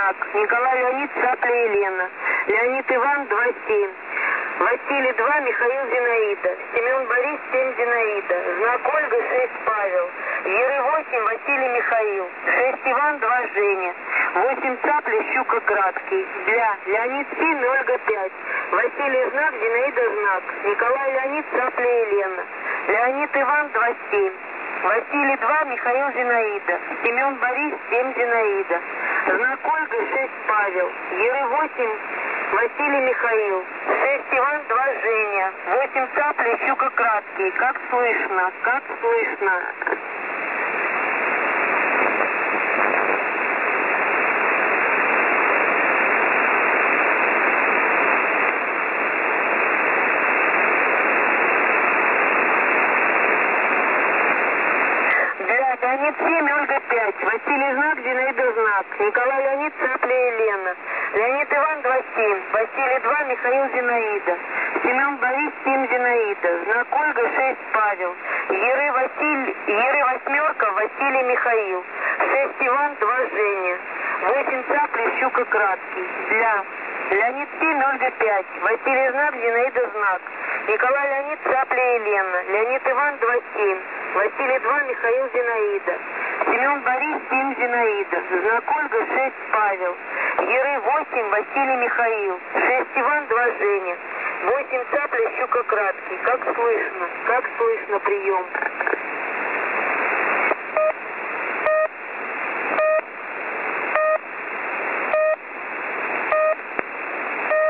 знак. Николай, Леонид, Цапля, Елена. Леонид, Иван, 2-7. Василий, 2, Михаил, Зинаида. Семен, Борис, 7, Зинаида. Знак Ольга, 6, Павел. Еры, 8, Василий, Михаил. 6, Иван, 2, Женя. 8, Цапля, Щука, Краткий. Для Леонид, 7, Ольга, 5. Василий, знак, Зинаида, знак. Николай, Леонид, Цапля, Елена. Леонид, Иван, 2-7. Василий, 2, Михаил, Зинаида. Семен, Борис, 7, Зинаида. Знак Ольга, 6, Павел. Еры, 8, Василий, Михаил. 6, Иван, 2, Женя. 8, Цапля, Щука, Краткий. Как слышно? Как слышно? Леонид, 7, Ольга, 5. Василий, знак, Зинаида, знак. Николай, Леонид, Цапля, Елена. Леонид, Иван, 2-7. Василий, 2, Михаил, Зинаида. Семен, Борис, 7, Зинаида. Знак Ольга, 6, Павел. Еры, 8, Василий, Михаил. 6, Иван, 2, Женя. 8, Цапля, Щука, Краткий. Для Леонид, 7, Ольга, 5. Василий, знак, Зинаида, знак. Николай, Леонид, Цапля, Елена. Леонид, Иван, 2-7. Василий, 2, Михаил, Зинаида. Семен, Борис, 7, Зинаида. Знак Ольга, 6, Павел. Еры, 8, Василий, Михаил. 6, Иван, 2, Женя. 8, Цапля, Щука, Краткий. Как слышно прием.